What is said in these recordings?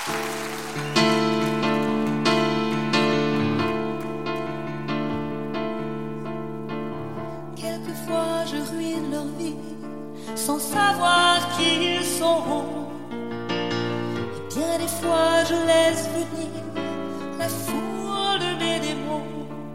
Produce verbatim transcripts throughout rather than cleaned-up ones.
Quelquefois je ruine leur vie sans savoir qui ils sont. Et bien des fois je laisse venir la foule de mes démons.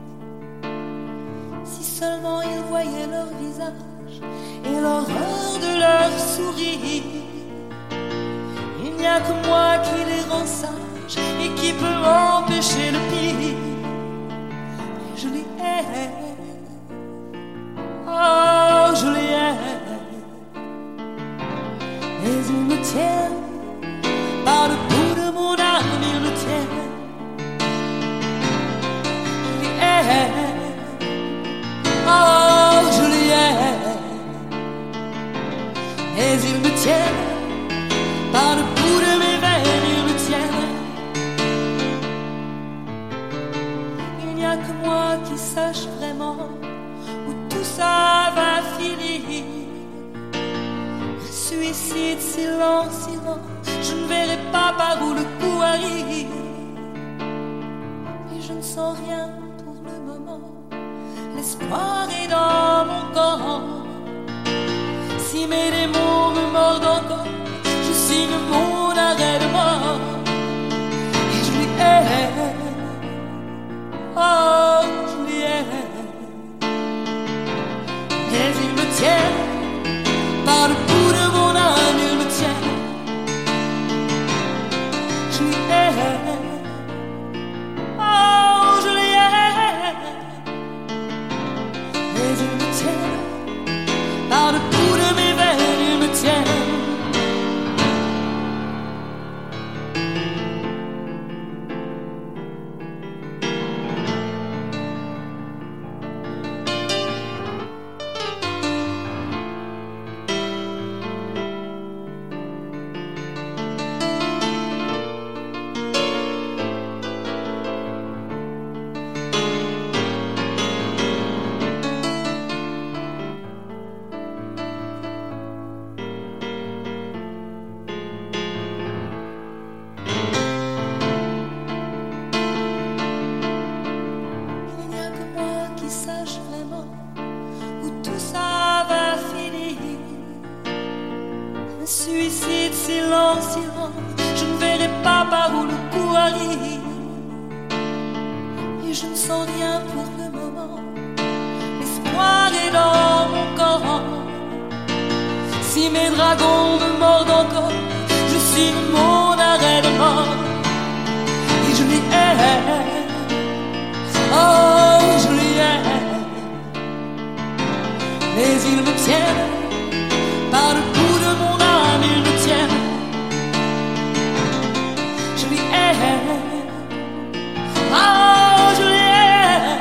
Si seulement ils voyaient leur visage et l'horreur de leur sourire. Il n'y a que moi qui les rend sages et qui peut empêcher le pire. Et je les hais. Oh, je les hais. Mais ils me tiennent par le bout de mon âme, ils me tiennent. Je les hais. Oh, je les hais. Mais ils me tiennent par le bout de mes veines, ils me tiennent. Il n'y a que moi qui sache vraiment où tout ça va finir. Suicide, silence, silence, je ne verrai pas par où le coup arrive. Et je ne sens rien pour le moment, l'espoir est dans mon corps. Si mes démons me mordent encore, je signe mon arrêt de mort. Et je les hais. Oh, je les hais. Mais ils me tiennent par le bout de mon âme, ils me tiennent. Je les hais. Oh, je les hais. Mais ils me tiennent par le bout de mes veines, ils me tiennent. Suicide, silence, silence, je ne verrai pas par où le coup arrive. Et je ne sens rien pour le moment, l'espoir est dans mon corps. Si mes dragons me mordent encore, je signe mon arrêt de mort. Et je les hais. Oh, je les hais. Mais ils me tiennent par le bout de mon âme, ils me tiennent. Je les hais. Oh, je les hais.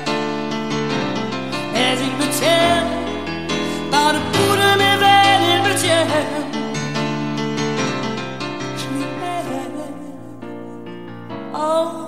Mais ils me tiennent par le bout de mes veines, ils me tiennent. Je les hais. Oh.